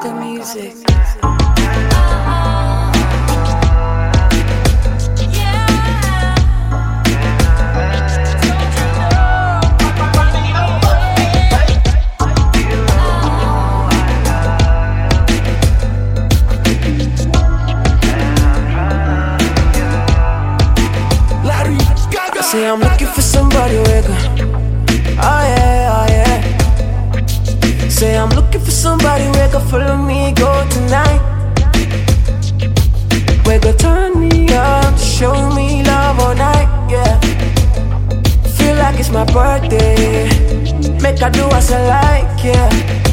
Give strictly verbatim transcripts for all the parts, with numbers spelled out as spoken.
the music. Say I'm looking for somebody wake up. Oh yeah, oh yeah. Say I'm looking for somebody wake up. Follow me, go tonight. We go turn me up, show me love all night, yeah. Feel like it's my birthday. Make I do as I like, yeah.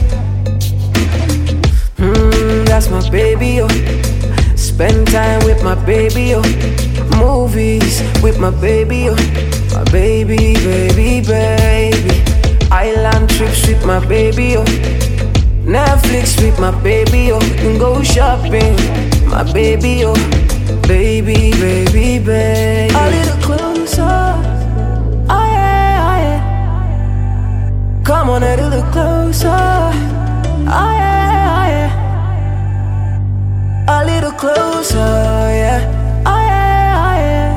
Hmm, that's my baby, oh. Spend time with my baby, oh. Movies with my baby, oh. My baby, baby, baby. Island trips with my baby, oh. Netflix with my baby, oh. And go shopping, my baby, oh. Baby, baby, baby. A little closer, oh yeah, oh yeah. Come on a little closer, oh yeah, oh yeah. A little closer, yeah. Oh yeah, oh yeah.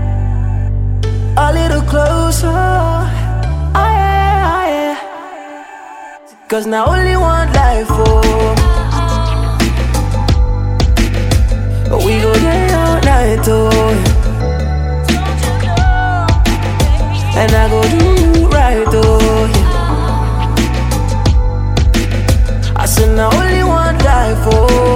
A little closer, oh yeah, oh yeah. Cause now only one life, oh. We go there all night, oh. And I go do right, oh yeah. I said now only one life, oh.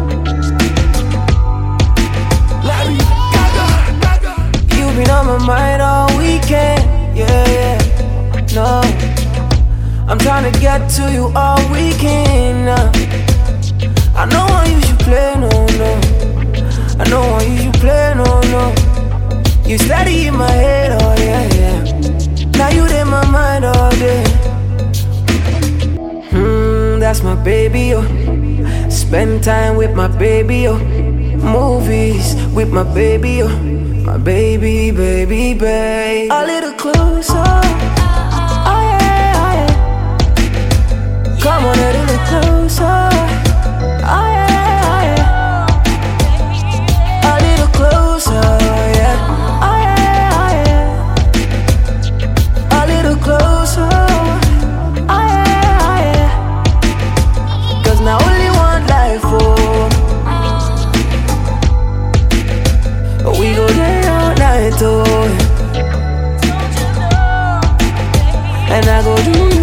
Been on my mind all weekend, yeah, yeah, no. I'm trying to get to you all weekend now. I know I usually play, no, no. I know I usually play, no, no. You steady in my head, oh yeah, yeah. Now you in my mind all day. Hmm, that's my baby, oh. Spend time with my baby, oh. Movies with my baby, oh. My baby, baby, baby. A little closer, oh yeah, oh yeah. Come on a little closer, oh yeah, oh yeah. A little closer, oh yeah, oh yeah, oh yeah. A little closer, oh yeah, oh yeah. Cause now only one life, oh. We go there all night, oh. And I go do